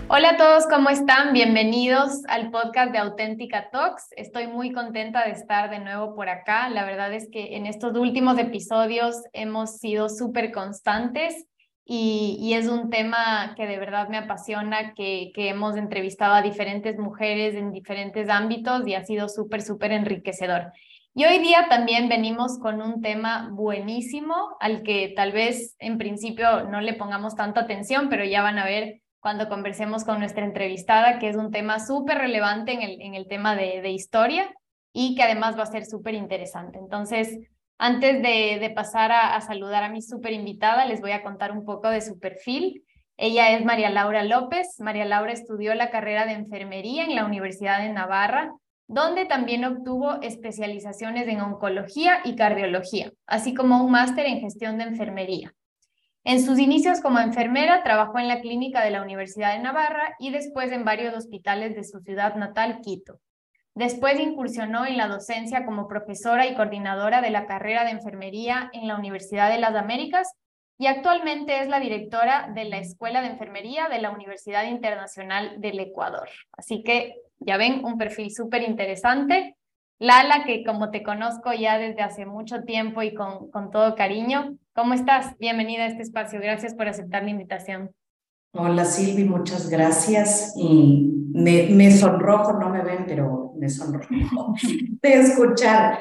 Hola a todos, ¿cómo están? Bienvenidos al podcast de Auténtica Talks. Estoy muy contenta de estar de nuevo por acá. La verdad es que en estos últimos episodios hemos sido súper constantes y es un tema que de verdad me apasiona, que hemos entrevistado a diferentes mujeres en diferentes ámbitos y ha sido súper enriquecedor. Y hoy día también venimos con un tema buenísimo al que tal vez en principio no le pongamos tanta atención, pero ya van a ver cuando conversemos con nuestra entrevistada, que es un tema súper relevante en el tema de historia y que además va a ser súper interesante. Entonces, antes de pasar a saludar a mi súper invitada, les voy a contar un poco de su perfil. Ella es María Laura López. María Laura estudió la carrera de enfermería en la Universidad de Navarra, donde también obtuvo especializaciones en oncología y cardiología, así como un máster en gestión de enfermería. En sus inicios como enfermera, trabajó en la clínica de la Universidad de Navarra y después en varios hospitales de su ciudad natal, Quito. Después incursionó en la docencia como profesora y coordinadora de la carrera de enfermería en la Universidad de las Américas y actualmente es la directora de la Escuela de Enfermería de la Universidad Internacional del Ecuador. Así que ya ven, un perfil súper interesante. Lala, que como te conozco ya desde hace mucho tiempo y con todo cariño, ¿cómo estás? Bienvenida a este espacio. Gracias por aceptar la invitación. Hola Silvi, muchas gracias. Y me sonrojo, no me ven, pero me sonrojo de escuchar.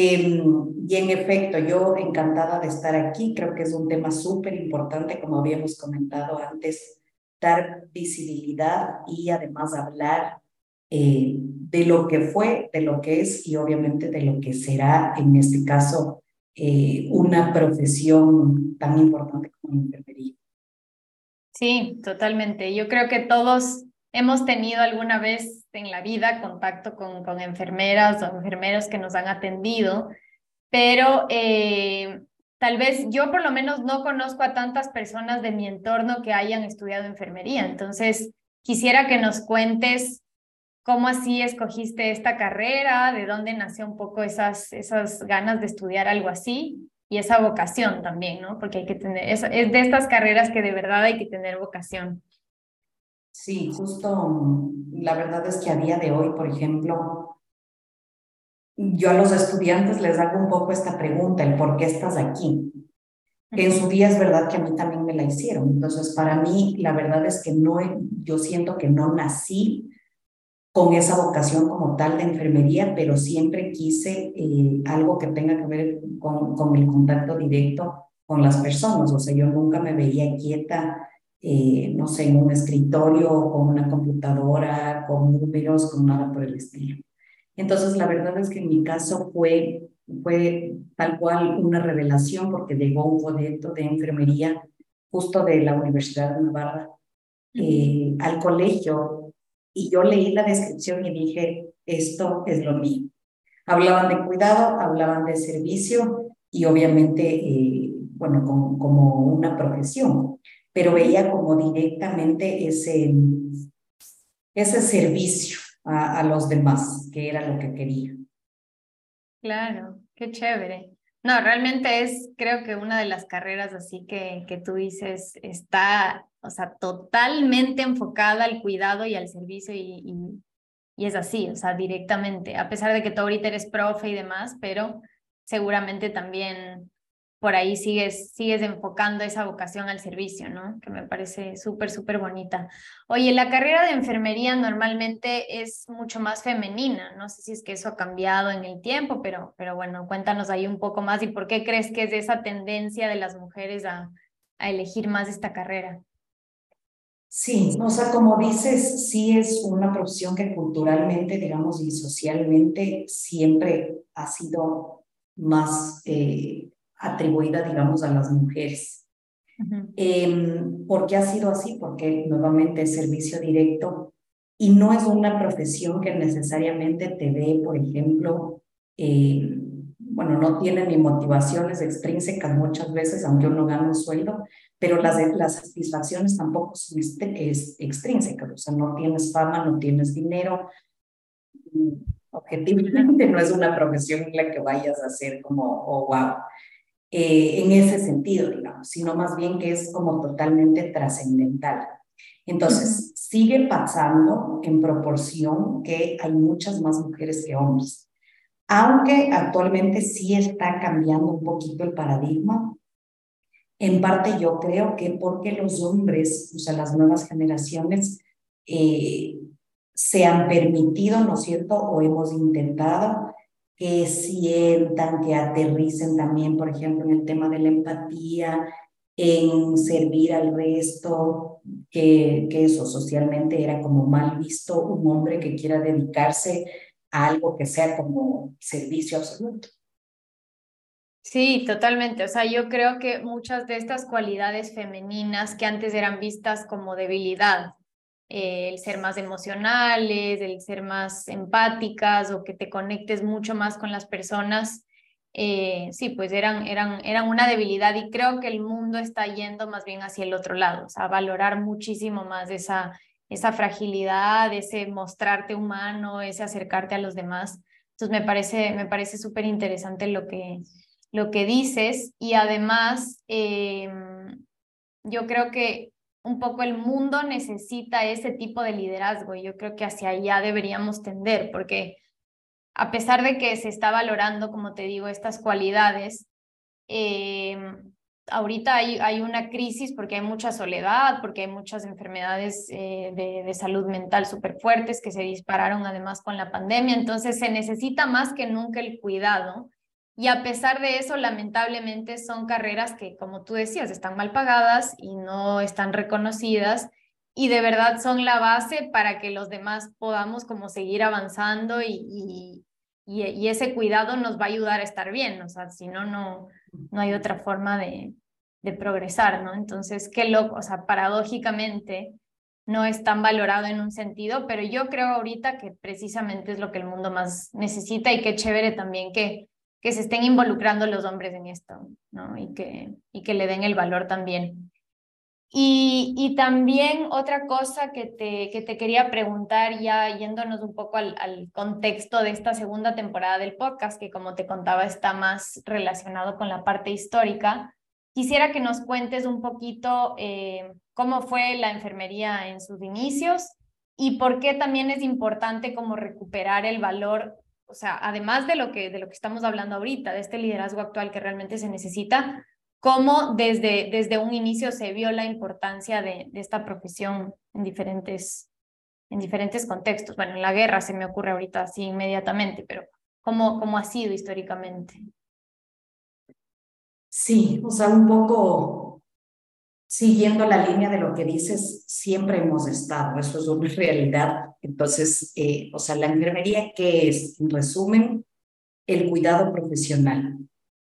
Y en efecto, yo encantada de estar aquí. Creo que es un tema súper importante, como habíamos comentado antes, dar visibilidad y además hablar de lo que fue, de lo que es y obviamente de lo que será, en este caso, una profesión tan importante como la enfermería. Sí, totalmente. Yo creo que todos hemos tenido alguna vez en la vida contacto con enfermeras o enfermeros que nos han atendido, pero tal vez yo por lo menos no conozco a tantas personas de mi entorno que hayan estudiado enfermería. Entonces, quisiera que nos cuentes cómo así escogiste esta carrera, de dónde nació un poco esas ganas de estudiar algo así y esa vocación también, ¿no? Porque hay que tener, es de estas carreras que de verdad hay que tener vocación. Sí, justo la verdad es que a día de hoy, por ejemplo, yo a los estudiantes les hago un poco esta pregunta, el por qué estás aquí, que en Ujú. su día es verdad que a mí también me la hicieron. Entonces, para mí, la verdad es que no, yo siento que no nací con esa vocación como tal de enfermería, pero siempre quise algo que tenga que ver con el contacto directo con las personas. O sea, yo nunca me veía quieta, no sé, en un escritorio, con una computadora, con números, con nada por el estilo. Entonces, la verdad es que en mi caso fue tal cual una revelación porque llegó un folleto de enfermería justo de la Universidad de Navarra Ujú. al colegio y yo leí la descripción y dije, esto es lo mío. Hablaban de cuidado, hablaban de servicio y obviamente, bueno, como una profesión, pero Ujú. veía como directamente ese servicio a los demás, que era lo que quería. Claro, qué chévere. No, realmente es, creo que una de las carreras así que tú dices está, o sea, totalmente enfocada al cuidado y al servicio y es así, o sea, directamente, a pesar de que tú ahorita eres profe y demás, pero seguramente también por ahí sigues enfocando esa vocación al servicio, ¿no? Que me parece súper bonita. Oye, la carrera de enfermería normalmente es mucho más femenina, no sé si es que eso ha cambiado en el tiempo, pero bueno, cuéntanos ahí un poco más y por qué crees que es de esa tendencia de las mujeres a elegir más esta carrera. Sí, o sea, como dices, sí es una profesión que culturalmente, digamos, y socialmente siempre ha sido más atribuida, digamos, a las mujeres. Ujú. ¿Por qué ha sido así? Porque nuevamente es servicio directo y no es una profesión que necesariamente te dé, por ejemplo, eh, bueno, no tiene ni motivaciones extrínsecas muchas veces, aunque uno gane un sueldo, pero las satisfacciones tampoco son extrínsecas, o sea, no tienes fama, no tienes dinero, objetivamente no es una profesión en la que vayas a hacer como, oh, wow, en ese sentido, digamos, sino más bien que es como totalmente trascendental. Ujú. Entonces, sigue pasando en proporción que hay muchas más mujeres que hombres, aunque actualmente sí está cambiando un poquito el paradigma. En parte yo creo que porque los hombres, o sea, las nuevas generaciones, eh, se han permitido, ¿no es cierto? O hemos intentado que sientan, que aterricen también, por ejemplo, en el tema de la empatía, en servir al resto, que eso socialmente era como mal visto, un hombre que quiera dedicarse a algo que sea como servicio absoluto. Sí, totalmente. O sea, yo creo que muchas de estas cualidades femeninas que antes eran vistas como debilidad, el ser más emocionales, el ser más empáticas o que te conectes mucho más con las personas, sí, pues eran una debilidad y creo que el mundo está yendo más bien hacia el otro lado, o sea, valorar muchísimo más esa fragilidad, ese mostrarte humano, ese acercarte a los demás. Entonces me parece súper interesante lo que dices y además yo creo que un poco el mundo necesita ese tipo de liderazgo y yo creo que hacia allá deberíamos tender porque a pesar de que se está valorando, como te digo, estas cualidades, eh, ahorita hay una crisis porque hay mucha soledad, porque hay muchas enfermedades de salud mental súper fuertes que se dispararon además con la pandemia, entonces se necesita más que nunca el cuidado. Y a pesar de eso, lamentablemente son carreras que, como tú decías, están mal pagadas y no están reconocidas y de verdad son la base para que los demás podamos como seguir avanzando y ese cuidado nos va a ayudar a estar bien, o sea, si no, no hay otra forma de progresar, ¿no? Entonces, qué loco, o sea, paradójicamente no es tan valorado en un sentido, pero yo creo ahorita que precisamente es lo que el mundo más necesita y qué chévere también que se estén involucrando los hombres en esto, ¿no? Y que le den el valor también. Y también otra cosa que te quería preguntar, ya yéndonos un poco al contexto de esta segunda temporada del podcast, que como te contaba está más relacionado con la parte histórica, quisiera que nos cuentes un poquito cómo fue la enfermería en sus inicios y por qué también es importante como recuperar el valor, o sea, además de lo que estamos hablando ahorita, de este liderazgo actual que realmente se necesita cómo desde un inicio se vio la importancia de esta profesión en diferentes contextos. Bueno, en la guerra se me ocurre ahorita así inmediatamente, pero cómo ha sido históricamente. Sí, o sea, un poco siguiendo la línea de lo que dices, siempre hemos estado, eso es una realidad. Entonces, o sea, la enfermería, ¿qué es? En resumen, el cuidado profesional.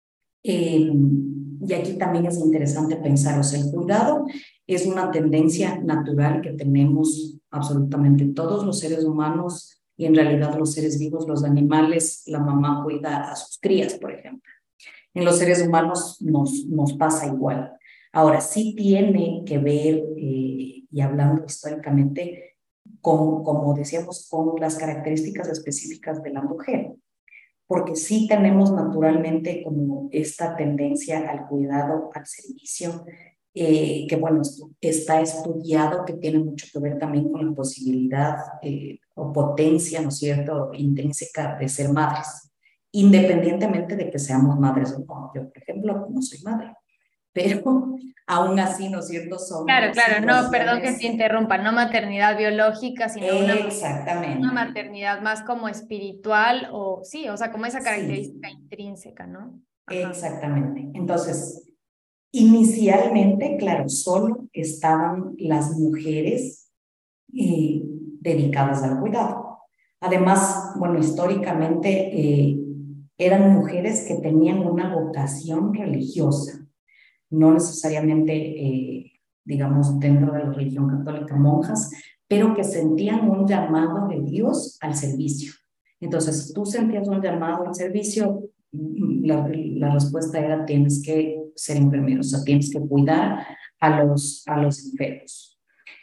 Y aquí también es interesante pensar, o sea, el cuidado es una tendencia natural que tenemos absolutamente todos los seres humanos y en realidad los seres vivos, los animales, la mamá cuida a sus crías, por ejemplo. En los seres humanos nos pasa igual. Ahora, sí tiene que ver, y hablando históricamente, como decíamos, con las características específicas de la mujer, porque sí tenemos naturalmente como esta tendencia al cuidado, al servicio, que bueno, está estudiado, que tiene mucho que ver también con la posibilidad o potencia, ¿no es cierto?, intrínseca de ser madres, independientemente de que seamos madres o no. Yo, por ejemplo, no soy madre, pero aún así, ¿no es cierto?, Claro, son claro, no, perdón que te situaciones. interrumpa, no maternidad biológica, sino una Exactamente, maternidad más como espiritual o sí, o sea, como esa sí, característica intrínseca, ¿no? Ajá. exactamente. Entonces, inicialmente, claro, solo estaban las mujeres dedicadas al cuidado. Además, bueno, históricamente eran mujeres que tenían una vocación religiosa, no necesariamente, digamos, dentro de la religión católica, monjas, pero que sentían un llamado de Dios al servicio. Entonces, si tú sentías un llamado al servicio, la respuesta era tienes que ser enfermero, o sea, tienes que cuidar a los enfermos.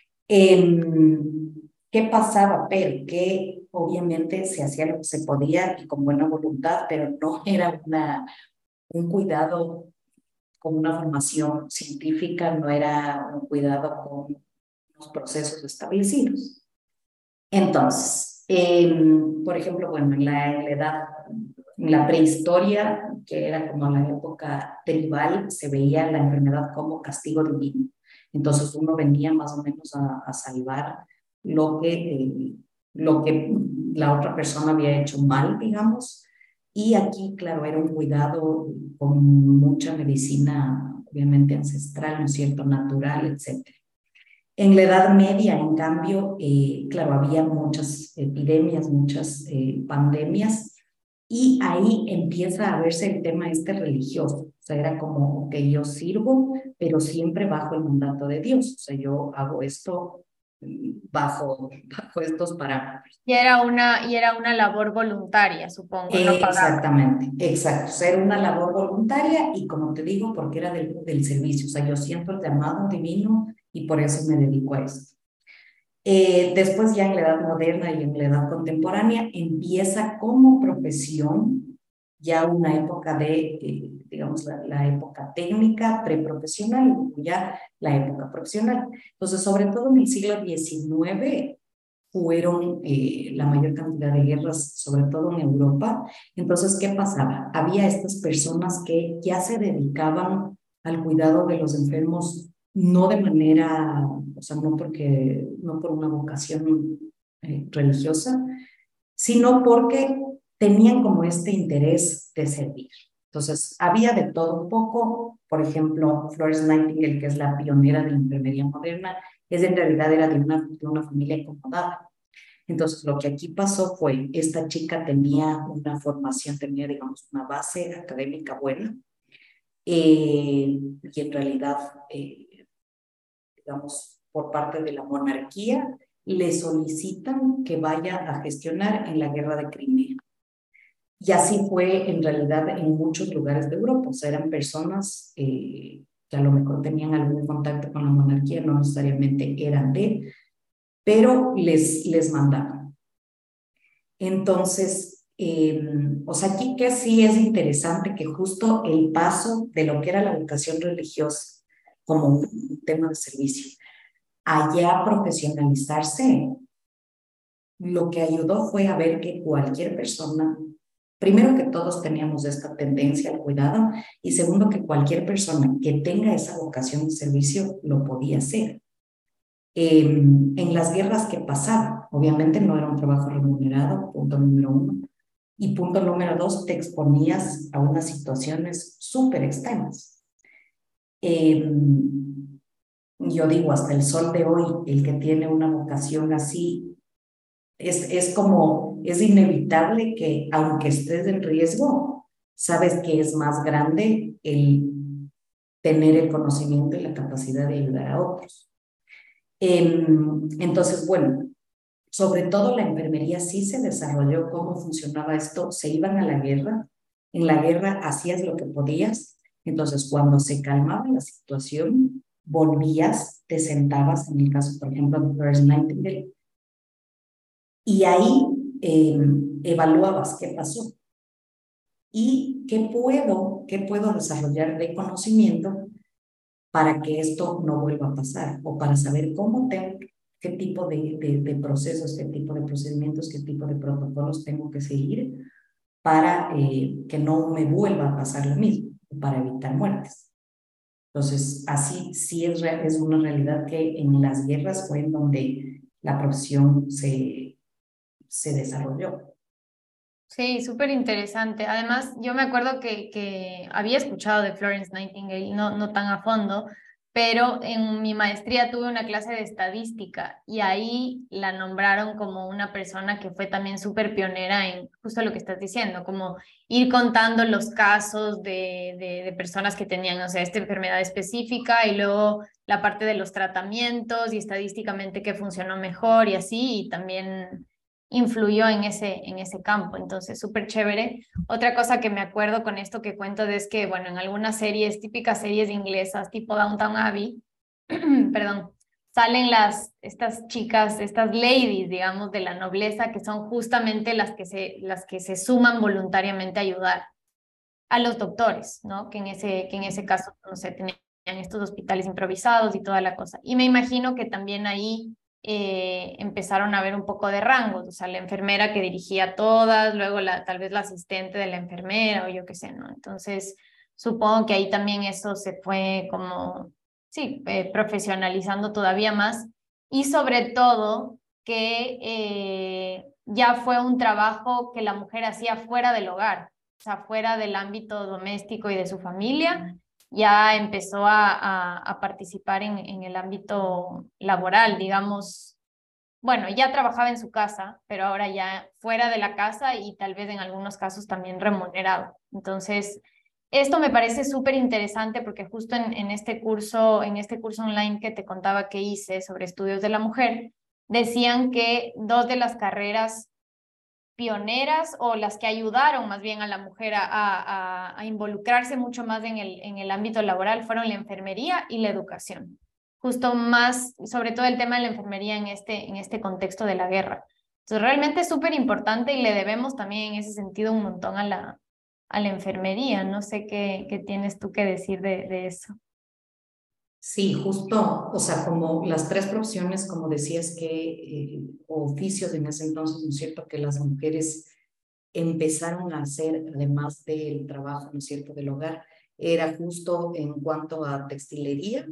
¿Qué pasaba? Pero que obviamente se hacía lo que se podía y con buena voluntad, pero no era un cuidado con una formación científica, no era un cuidado con los procesos establecidos. Entonces, por ejemplo, bueno, en la prehistoria, que era como la época tribal, se veía la enfermedad como castigo divino. Entonces uno venía más o menos a salvar lo que, lo que la otra persona había hecho mal, digamos. Y aquí, claro, era un cuidado con mucha medicina, obviamente ancestral, ¿no es cierto?, natural, etcétera. En la Edad Media, en cambio, claro, había muchas epidemias, muchas pandemias, y ahí empieza a verse el tema este religioso. O sea, era como que yo sirvo, pero siempre bajo el mandato de Dios. O sea, yo hago esto bajo estos parámetros. Y era una labor voluntaria, supongo, no pagada. Exactamente, exacto. O sea, era una labor voluntaria y como te digo, porque era del servicio. O sea, yo siento el llamado divino y por eso me dedico a esto. Después ya en la edad moderna y en la edad contemporánea empieza como profesión ya una época digamos, la época técnica preprofesional, ya la época profesional. Entonces, sobre todo en el siglo XIX fueron la mayor cantidad de guerras, sobre todo en Europa. Entonces, ¿qué pasaba? Había estas personas que ya se dedicaban al cuidado de los enfermos, no de manera, o sea, no por una vocación religiosa, sino porque tenían como este interés de servir. Entonces, había de todo un poco. Por ejemplo, Florence Nightingale, que es la pionera de la enfermería moderna, en realidad era de una familia acomodada. Entonces, lo que aquí pasó fue, esta chica tenía una formación, tenía, digamos, una base académica buena, y en realidad, digamos, por parte de la monarquía, le solicitan que vaya a gestionar en la guerra de Crimea. Y así fue en realidad en muchos lugares de Europa. O sea, eran personas que a lo mejor tenían algún contacto con la monarquía, no necesariamente eran pero les mandaban. Entonces, o sea, aquí que sí es interesante que justo el paso de lo que era la vocación religiosa como un tema de servicio, allá profesionalizarse, lo que ayudó fue a ver que cualquier persona, primero que todos teníamos esta tendencia al cuidado y segundo que cualquier persona que tenga esa vocación de servicio lo podía hacer. En las guerras que pasaban, obviamente no era un trabajo remunerado, punto número uno, y punto número dos, te exponías a unas situaciones súper extremas. Yo digo, hasta el sol de hoy, el que tiene una vocación así, es inevitable que aunque estés en riesgo, sabes que es más grande el tener el conocimiento y la capacidad de ayudar a otros. Entonces, bueno, sobre todo la enfermería sí se desarrolló. ¿Cómo funcionaba esto? Se iban a la guerra, en la guerra hacías lo que podías, entonces cuando se calmaba la situación, volvías, te sentabas, en el caso, por ejemplo, de Florence Nightingale, y ahí evaluabas qué pasó y qué puedo desarrollar de conocimiento para que esto no vuelva a pasar o para saber qué tipo de procesos, qué tipo de procedimientos, qué tipo de protocolos tengo que seguir para que no me vuelva a pasar lo mismo, para evitar muertes. Entonces, así sí es una realidad que en las guerras fue en donde la profesión se desarrolló. Sí, súper interesante. Además, yo me acuerdo que había escuchado de Florence Nightingale, no tan a fondo, pero en mi maestría tuve una clase de estadística y ahí la nombraron como una persona que fue también súper pionera en justo lo que estás diciendo, como ir contando los casos de personas que tenían, o sea, esta enfermedad específica y luego la parte de los tratamientos y estadísticamente qué funcionó mejor y así, y también influyó en ese campo, entonces súper chévere. Otra cosa que me acuerdo con esto que cuento es que, bueno, en algunas series, típicas series inglesas, tipo Downton Abbey, perdón, salen estas chicas, estas ladies, digamos, de la nobleza, que son justamente las que se suman voluntariamente a ayudar a los doctores, ¿no? Que en ese caso, no sé, tenían estos hospitales improvisados y toda la cosa. Y me imagino que también ahí empezaron a ver un poco de rangos, o sea, la enfermera que dirigía todas, luego tal vez la asistente de la enfermera o yo qué sé, ¿no? Entonces, supongo que ahí también eso se fue como, sí, profesionalizando todavía más y sobre todo que ya fue un trabajo que la mujer hacía fuera del hogar, o sea, fuera del ámbito doméstico y de su familia, ya empezó a participar en el ámbito laboral, digamos. Bueno, ya trabajaba en su casa, pero ahora ya fuera de la casa y tal vez en algunos casos también remunerado. Entonces, esto me parece súper interesante porque justo en este curso online que te contaba que hice sobre estudios de la mujer, decían que dos de las carreras pioneras o las que ayudaron más bien a la mujer a involucrarse mucho más en el ámbito laboral fueron la enfermería y la educación. Justo más, sobre todo el tema de la enfermería en este contexto de la guerra. Entonces, realmente es súper importante y le debemos también en ese sentido un montón a la enfermería. No sé qué tienes tú que decir de eso. Sí, justo, o sea, como las tres profesiones, como decías que, o oficios en ese entonces, ¿no es cierto?, que las mujeres empezaron a hacer, además del trabajo, ¿no es cierto?, del hogar, era justo en cuanto a textilería,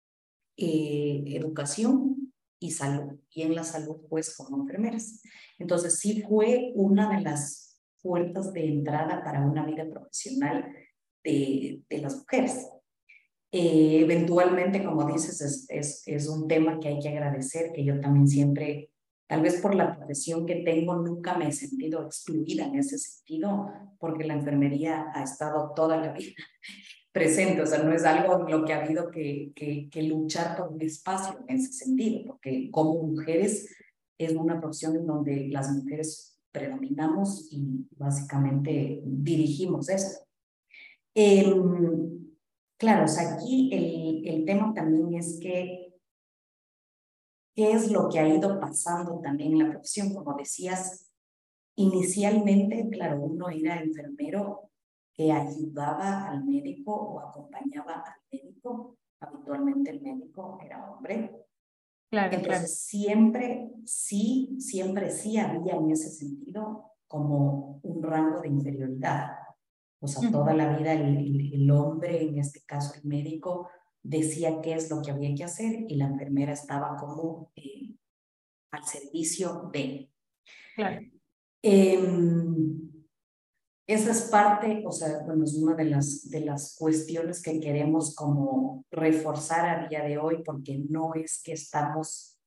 educación y salud. Y en la salud, pues, como enfermeras. Entonces, sí fue una de las puertas de entrada para una vida profesional de las mujeres. Eventualmente, como dices, es un tema que hay que agradecer, que yo también siempre, tal vez por la profesión que tengo, nunca me he sentido excluida en ese sentido, porque la enfermería ha estado toda la vida presente, o sea, no es algo en lo que ha habido que luchar por un espacio en ese sentido, porque como mujeres es una profesión en donde las mujeres predominamos y básicamente dirigimos esto. Eh, claro, o sea, aquí el tema también es que qué es lo que ha ido pasando también en la profesión. Como decías, inicialmente, claro, uno era enfermero que ayudaba al médico o acompañaba al médico. Habitualmente el médico era hombre. Claro, claro. Entonces, siempre sí había en ese sentido como un rango de inferioridad. O sea, toda Ujú. la vida el hombre, en este caso el médico, decía qué es lo que había que hacer y la enfermera estaba como al servicio de. Claro. Eh, Esa es parte, o sea, bueno, es una de las cuestiones que queremos como reforzar a día de hoy, porque no es que estamos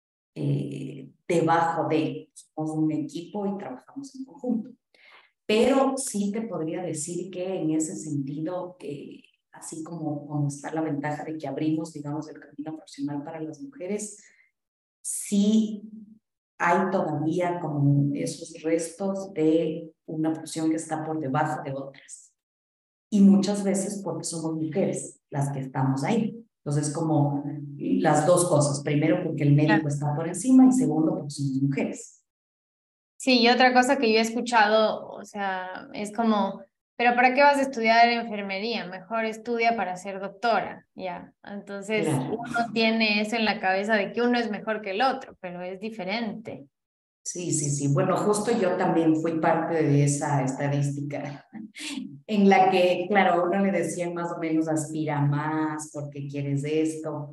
debajo de, somos un equipo y trabajamos en conjunto. Pero sí te podría decir que en ese sentido, así como está la ventaja de que abrimos, digamos, el camino profesional para las mujeres, sí hay todavía como esos restos de una profesión que está por debajo de otras. Y muchas veces porque somos mujeres las que estamos ahí. Entonces, como las dos cosas. Primero, porque el médico Claro. está por encima y segundo, porque somos mujeres. Sí, y otra cosa que yo he escuchado, o sea, es como, pero ¿para qué vas a estudiar enfermería? Mejor estudia para ser doctora, ya. Entonces, Claro. uno tiene eso en la cabeza de que uno es mejor que el otro, pero es diferente. Sí, sí, sí. Bueno, justo yo también fui parte de esa estadística en la que, claro, a uno le decían más o menos aspira más porque quieres esto,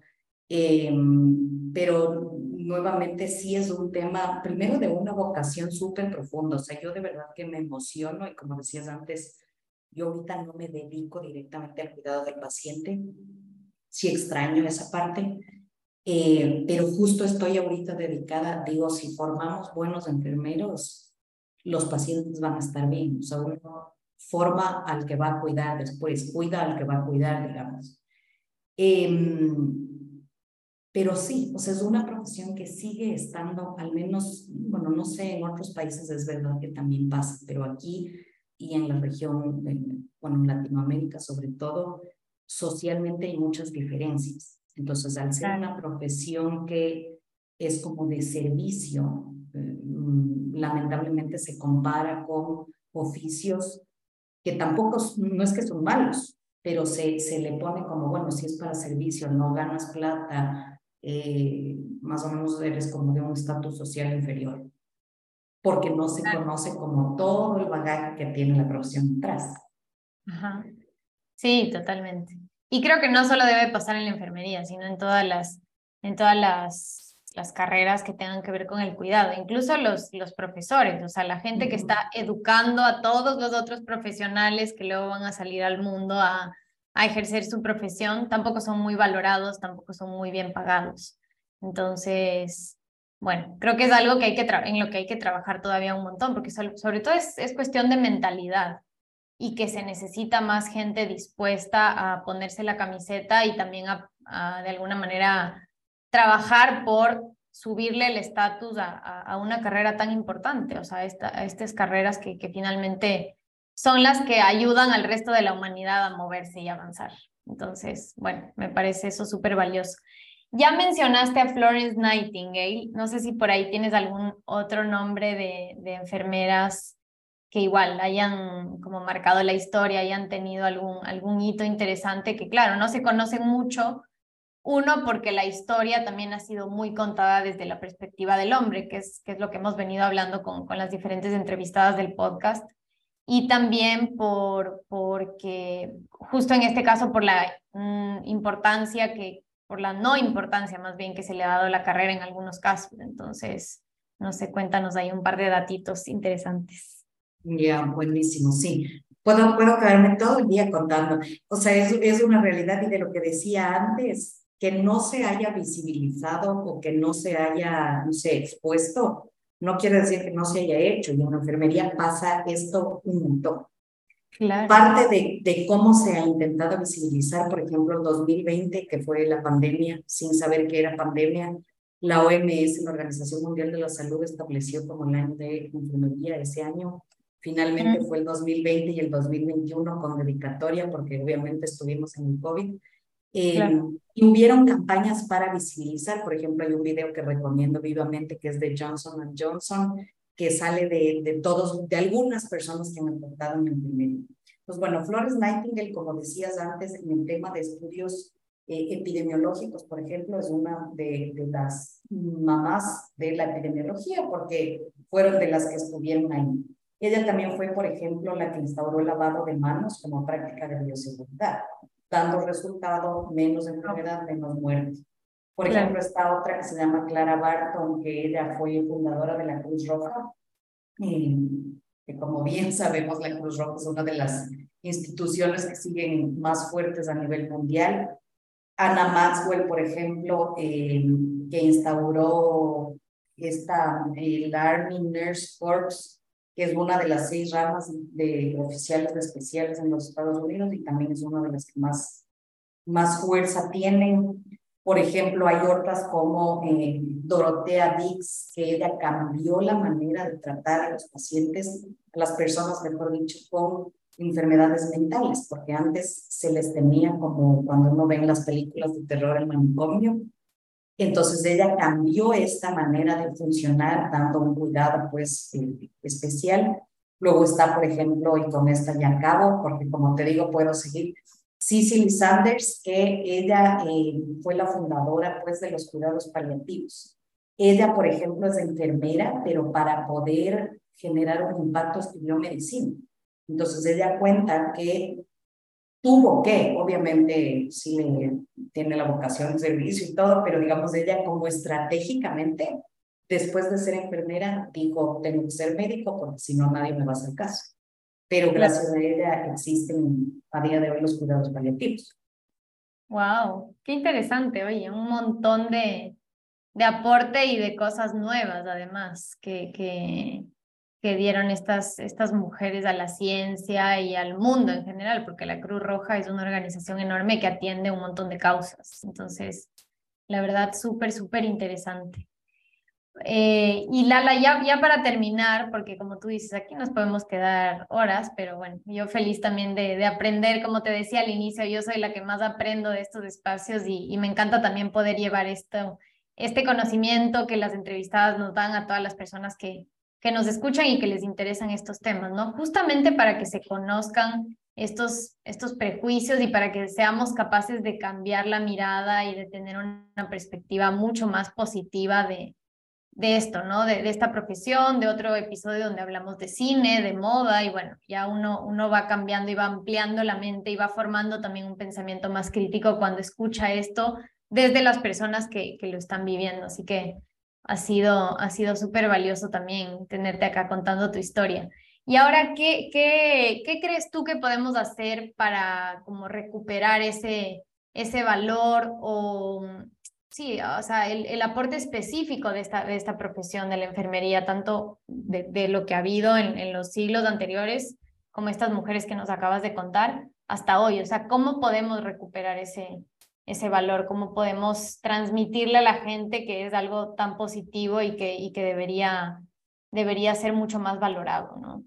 pero nuevamente sí es un tema, primero de una vocación súper profunda, o sea, yo de verdad que me emociono y como decías antes, yo ahorita no me dedico directamente al cuidado del paciente, sí extraño esa parte, pero justo estoy ahorita dedicada, digo, si formamos buenos enfermeros, los pacientes van a estar bien. O sea, uno forma al que va a cuidar después, cuida al que va a cuidar, digamos. Pero sí, o sea, es una profesión que sigue estando, al menos, bueno, no sé, en otros países es verdad que también pasa, pero aquí y en la región, bueno, en Latinoamérica sobre todo, socialmente hay muchas diferencias. Entonces, al ser Claro. una profesión que es como de servicio, lamentablemente se compara con oficios que tampoco, no es que son malos, pero se le pone como, bueno, si es para servicio, no ganas plata, más o menos eres como de un estatus social inferior, porque no se conoce como todo el bagaje que tiene la profesión detrás. Ajá. Sí, totalmente. Y creo que no solo debe pasar en la enfermería, sino en todas las carreras que tengan que ver con el cuidado, incluso los profesores, o sea, la gente que está educando a todos los otros profesionales que luego van a salir al mundo a ejercer su profesión, tampoco son muy valorados, tampoco son muy bien pagados. Entonces, bueno, creo que es algo que en lo que hay que trabajar todavía un montón, porque sobre todo es cuestión de mentalidad y que se necesita más gente dispuesta a ponerse la camiseta y también de alguna manera trabajar por subirle el estatus a una carrera tan importante, o sea, a estas carreras que finalmente son las que ayudan al resto de la humanidad a moverse y avanzar. Entonces, bueno, me parece eso súper valioso. Ya mencionaste a Florence Nightingale, no sé si por ahí tienes algún otro nombre de enfermeras que igual hayan como marcado la historia, hayan tenido algún hito interesante que claro, no se conocen mucho, uno porque la historia también ha sido muy contada desde la perspectiva del hombre, que es lo que hemos venido hablando con las diferentes entrevistadas del podcast, y también porque justo en este caso por la importancia por la no importancia más bien que se le ha dado a la carrera en algunos casos. Entonces, no sé, cuéntanos ahí un par de datitos interesantes. Ya, buenísimo, sí. Puedo quedarme todo el día contando. O sea, es una realidad y de lo que decía antes, que no se haya visibilizado o que no se haya, no sé, expuesto, no quiere decir que no se haya hecho. Y en la enfermería pasa esto un montón. Claro. Parte de cómo se ha intentado visibilizar, por ejemplo, el 2020, que fue la pandemia, sin saber que era pandemia, la OMS, la Organización Mundial de la Salud, estableció como el año de enfermería ese año. Finalmente fue el 2020 y el 2021 con dedicatoria, porque obviamente estuvimos en el COVID. Claro. Y hubieron campañas para visibilizar, por ejemplo, hay un video que recomiendo vivamente que es de Johnson Johnson, que sale de algunas personas que han aportado en la enfermería. Pues bueno, Florence Nightingale, como decías antes, en el tema de estudios epidemiológicos, por ejemplo, es una de las mamás de la epidemiología, porque fueron de las que estuvieron ahí. Ella también fue, por ejemplo, la que instauró el lavado de manos como práctica de bioseguridad, dando resultado menos enfermedad, menos muertes. Por ejemplo, Claro. esta otra que se llama Clara Barton, que ella fue fundadora de la Cruz Roja, que como bien sabemos, la Cruz Roja es una de las instituciones que siguen más fuertes a nivel mundial. Anna Maxwell, por ejemplo, que instauró el Army Nurse Corps, que es una de las 6 ramas de oficiales especiales en los Estados Unidos y también es una de las que más fuerza tienen. Por ejemplo, hay otras como Dorothea Dix, que ella cambió la manera de tratar a los pacientes, a las personas, mejor dicho, con enfermedades mentales, porque antes se les tenía como cuando uno ve en las películas de terror el manicomio. Entonces ella cambió esta manera de funcionar, dando un cuidado pues especial. Luego está, por ejemplo, y con esta ya acabo, porque como te digo, puedo seguir, Cicely Sanders, que ella fue la fundadora pues de los cuidados paliativos. Ella, por ejemplo, es enfermera, pero para poder generar un impacto estudió medicina. Entonces ella cuenta que tuvo que, obviamente, sí tiene la vocación de servicio y todo, pero digamos, ella como estratégicamente, después de ser enfermera, dijo, tengo que ser médico porque si no nadie me va a hacer caso. Pero Claro. gracias a ella existen a día de hoy los cuidados paliativos. Wow, qué interesante, oye, un montón de aporte y de cosas nuevas además que dieron estas mujeres a la ciencia y al mundo en general, porque la Cruz Roja es una organización enorme que atiende un montón de causas. Entonces, la verdad, súper, súper interesante. Y Lala, ya para terminar, porque como tú dices, aquí nos podemos quedar horas, pero bueno, yo feliz también de aprender, como te decía al inicio, yo soy la que más aprendo de estos espacios y me encanta también poder llevar este conocimiento que las entrevistadas nos dan a todas las personas que nos escuchan y que les interesan estos temas, ¿no? Justamente para que se conozcan estos prejuicios y para que seamos capaces de cambiar la mirada y de tener una perspectiva mucho más positiva de esto, ¿no? De esta profesión, de otro episodio donde hablamos de cine, de moda, y bueno, ya uno va cambiando y va ampliando la mente y va formando también un pensamiento más crítico cuando escucha esto desde las personas que lo están viviendo. Así que ha sido súper valioso también tenerte acá contando tu historia. Y ahora, ¿qué crees tú que podemos hacer para como recuperar ese valor o sí, o sea, el aporte específico de esta profesión de la enfermería, tanto de lo que ha habido en los siglos anteriores, como estas mujeres que nos acabas de contar, hasta hoy? O sea, ¿cómo podemos recuperar ese valor? ¿Cómo podemos transmitirle a la gente que es algo tan positivo y que debería ser mucho más valorado, ¿no?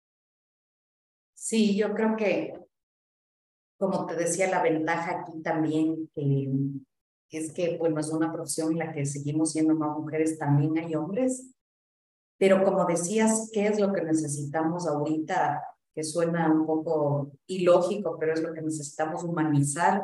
Sí, yo creo que, como te decía, la ventaja aquí también es que, bueno, es una profesión en la que seguimos siendo más mujeres, también hay hombres, pero como decías, ¿qué es lo que necesitamos ahorita? Que suena un poco ilógico, pero es lo que necesitamos: humanizar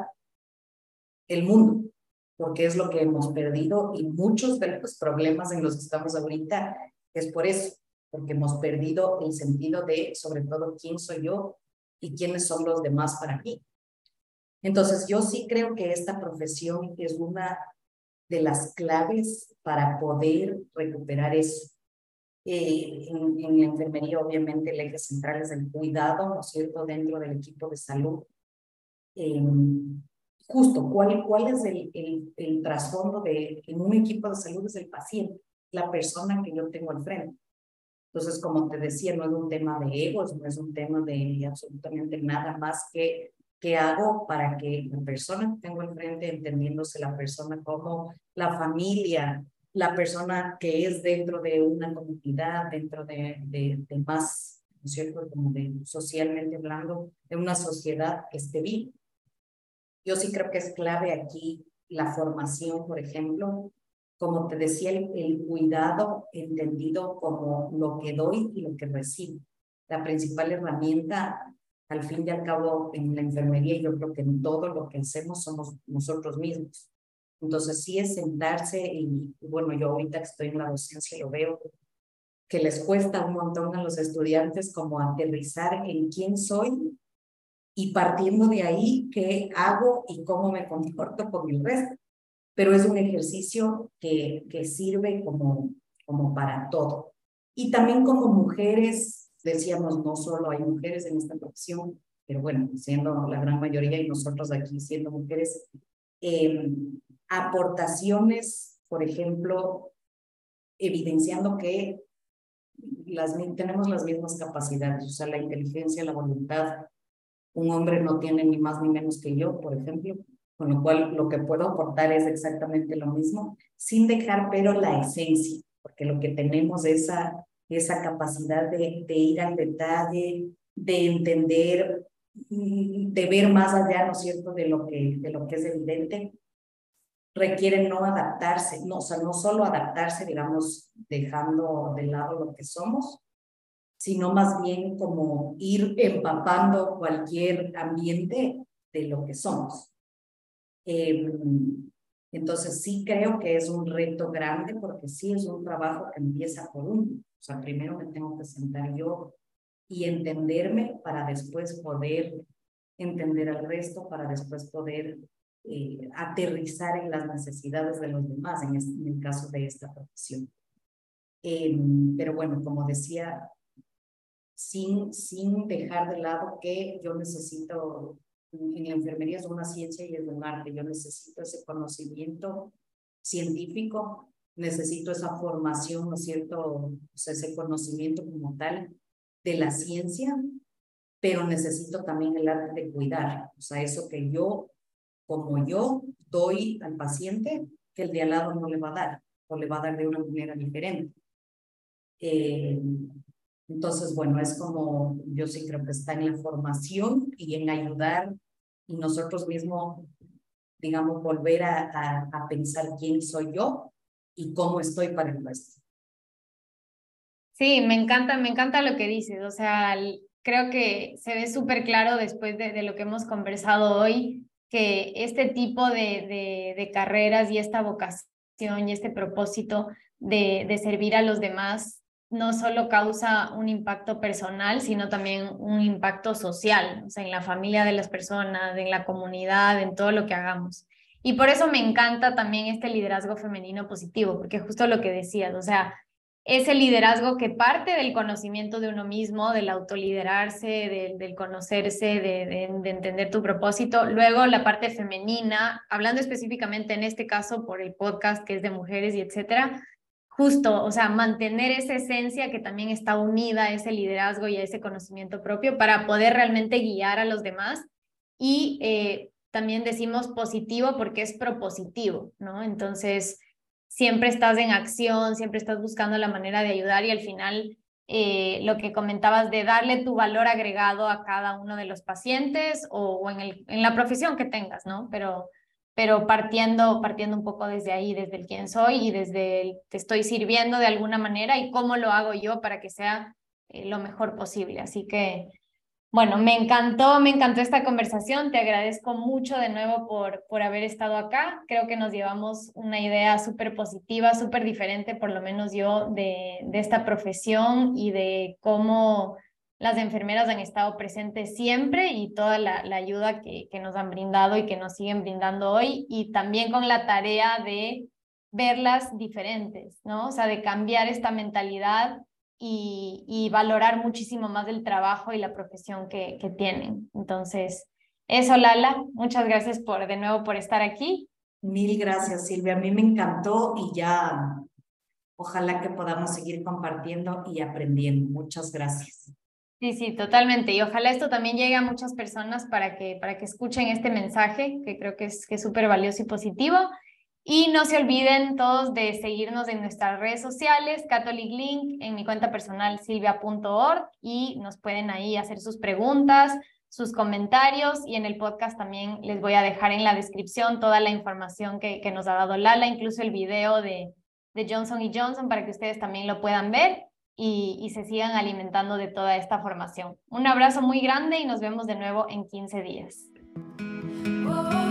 el mundo, porque es lo que hemos perdido y muchos de los problemas en los que estamos ahorita es por eso, porque hemos perdido el sentido de, sobre todo, quién soy yo y quiénes son los demás para mí. Entonces, yo sí creo que esta profesión es una de las claves para poder recuperar eso. En la enfermería, obviamente, el eje central es el cuidado, ¿no es cierto?, dentro del equipo de salud. Eh, Justo, ¿cuál es el trasfondo de en un equipo de salud? Es el paciente, la persona que yo tengo al frente. Entonces, como te decía, no es un tema de egos, no es un tema de absolutamente nada más que qué hago para que la persona que tengo enfrente, entendiéndose la persona como la familia, la persona que es dentro de una comunidad, dentro de más, ¿no es cierto?, como de socialmente hablando, de una sociedad que esté bien. Yo sí creo que es clave aquí la formación, por ejemplo, como te decía, el cuidado entendido como lo que doy y lo que recibo. La principal herramienta, al fin y al cabo, en la enfermería, yo creo que en todo lo que hacemos somos nosotros mismos. Entonces, sí es sentarse y, bueno, yo ahorita que estoy en la docencia lo veo, que les cuesta un montón a los estudiantes como aterrizar en quién soy y partiendo de ahí, qué hago y cómo me comporto con el resto. Pero es un ejercicio que sirve como para todo. Y también como mujeres, decíamos, no solo hay mujeres en esta profesión, pero bueno, siendo la gran mayoría y nosotros aquí siendo mujeres, eh, aportaciones, por ejemplo, evidenciando que tenemos las mismas capacidades, o sea, la inteligencia, la voluntad. Un hombre no tiene ni más ni menos que yo, por ejemplo, con lo cual lo que puedo aportar es exactamente lo mismo, sin dejar pero la esencia, porque lo que tenemos es esa capacidad de ir al detalle, de entender, de ver más allá, ¿no es cierto?, de lo que es evidente, requiere no adaptarse, no, o sea, no solo adaptarse, digamos, dejando de lado lo que somos, sino más bien como ir empapando cualquier ambiente de lo que somos. Eh, entonces sí creo que es un reto grande porque sí es un trabajo que empieza por uno. O sea, primero me tengo que sentar yo y entenderme para después poder entender al resto, para después poder aterrizar en las necesidades de los demás, en el caso de esta profesión. Pero bueno, como decía, sin dejar de lado que yo necesito, en la enfermería es una ciencia y es un arte, yo necesito ese conocimiento científico, necesito esa formación, ¿no es cierto?, o sea, ese conocimiento como tal de la ciencia, pero necesito también el arte de cuidar, o sea, eso que yo, como yo doy al paciente, que el de al lado no le va a dar, o le va a dar de una manera diferente. Eh, entonces, bueno, es como, yo sí creo que está en la formación y en ayudar y nosotros mismos, digamos, volver a pensar quién soy yo y cómo estoy para el resto. Sí, me encanta lo que dices. O sea, creo que se ve súper claro después de lo que hemos conversado hoy, que este tipo de carreras y esta vocación y este propósito de servir a los demás no solo causa un impacto personal, sino también un impacto social, o sea, en la familia de las personas, en la comunidad, en todo lo que hagamos. Y por eso me encanta también este liderazgo femenino positivo, porque justo lo que decías, o sea, ese liderazgo que parte del conocimiento de uno mismo, del autoliderarse, del conocerse, de entender tu propósito. Luego la parte femenina, hablando específicamente en este caso por el podcast que es de mujeres y etcétera, justo, o sea, mantener esa esencia que también está unida a ese liderazgo y a ese conocimiento propio para poder realmente guiar a los demás. Y también decimos positivo porque es propositivo, ¿no? Entonces siempre estás en acción, siempre estás buscando la manera de ayudar y al final lo que comentabas de darle tu valor agregado a cada uno de los pacientes o en la profesión que tengas, ¿no? Pero partiendo un poco desde ahí, desde el quién soy y desde el te estoy sirviendo de alguna manera y cómo lo hago yo para que sea lo mejor posible. Así que bueno, me encantó esta conversación. Te agradezco mucho de nuevo por haber estado acá. Creo que nos llevamos una idea súper positiva, súper diferente, por lo menos yo, de esta profesión y de cómo las enfermeras han estado presentes siempre y toda la ayuda que nos han brindado y que nos siguen brindando hoy. Y también con la tarea de verlas diferentes, ¿no? O sea, de cambiar esta mentalidad y valorar muchísimo más el trabajo y la profesión que tienen. Entonces, eso, Lala, muchas gracias de nuevo por estar aquí. Mil gracias, Silvia. A mí me encantó y ya ojalá que podamos seguir compartiendo y aprendiendo. Muchas gracias. Sí, sí, totalmente. Y ojalá esto también llegue a muchas personas para que escuchen este mensaje, que creo que es súper valioso y positivo. Y no se olviden todos de seguirnos en nuestras redes sociales, Catholic Link, en mi cuenta personal silvia.org y nos pueden ahí hacer sus preguntas, sus comentarios y en el podcast también les voy a dejar en la descripción toda la información que nos ha dado Lala, incluso el video de Johnson y Johnson para que ustedes también lo puedan ver y se sigan alimentando de toda esta formación. Un abrazo muy grande y nos vemos de nuevo en 15 días.